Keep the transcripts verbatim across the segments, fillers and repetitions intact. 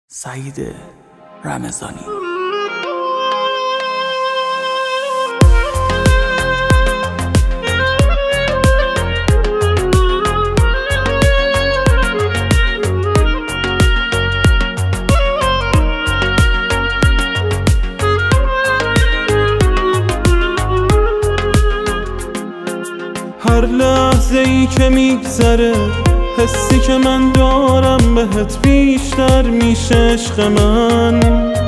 سعید رمضانی. هر لحظه ای که میگذره حسی که من دارم بهت بیشتر میشه عشق من.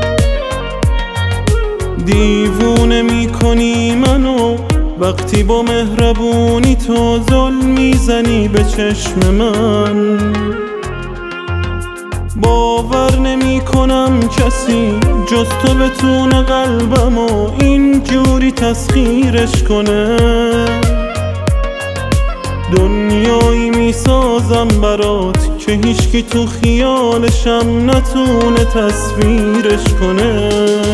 دیوونه میکنی منو وقتی با مهربونی تو ظلم میزنی به چشم من. باور نمی کنم کسی جز تو بتونه قلبمو اینجوری تسخیرش کنه. دنیایی میسازم برات که هیچکی تو خیالشم نتونه تصویرش کنه.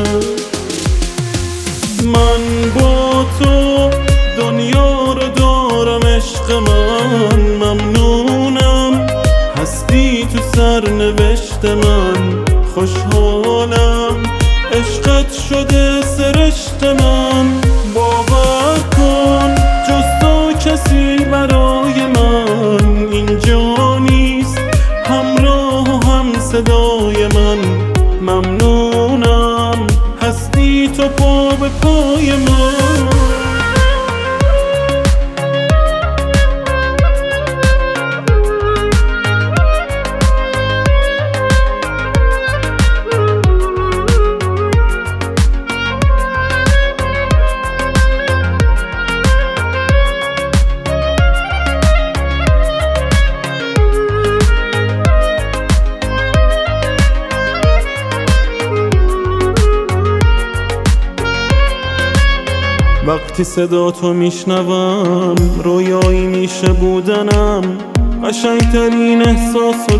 من با تو دنیا رو دارم عشق من، ممنونم هستی تو سرنوشت من. خوشحالم عشقت شده سرشت من. باور کن جز تو کسی برای من اینجا نیست، همراه و هم صدای من. ممنونم هستی تو پا به پای من. وقتی صدا تو میشنوم رویایی میشه بودنم. قشنگترین احساسو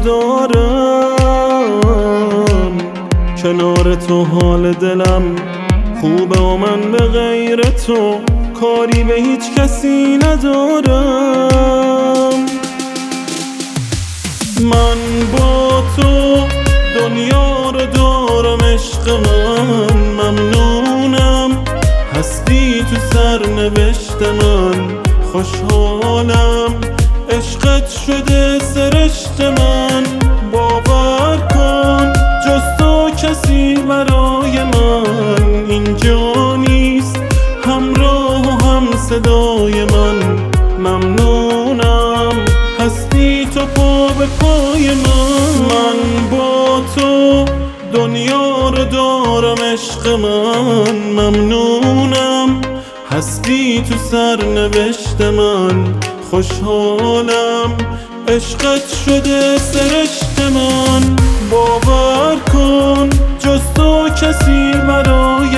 دارم کنار تو. حال دلم خوبه و من به غیر تو کاری به هیچ کسی ندارم. من با تو دنیا رو دارم عشق من، ممنونم هستی تو سرنوشت من. خوشحالم عشقت شده سرشت من. باور کن جز تو کسی برای من اینجا نیست، همراه و هم صدای من. ممنونم هستی تو پا به پای من. من با تو دنیا رو دارم عشق من، ممنونم هستی تو سرنوشت من. خوشحالم عشقت شده سرشت من. باور کن جز تو کسی برای